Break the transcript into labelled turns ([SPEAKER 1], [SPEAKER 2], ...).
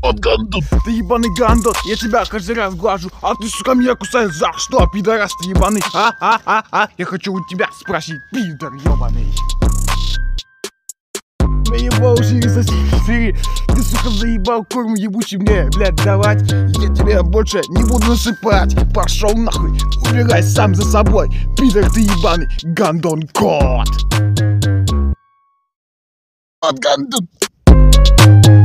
[SPEAKER 1] Вот гандон.
[SPEAKER 2] Ты ебаный гандон, я тебя каждый раз глажу, а ты, сука, меня кусаешь за что, пидорас ты ебаный? Я хочу у тебя спросить, пидор ебаный. Наебал через засери. Ты, сука, заебал корм ебучий мне, блядь, давать. Я тебе больше не буду насыпать. Пошел нахуй, убирай сам за собой. Пидор ты ебаный, гандон кот.
[SPEAKER 1] Вот гандон.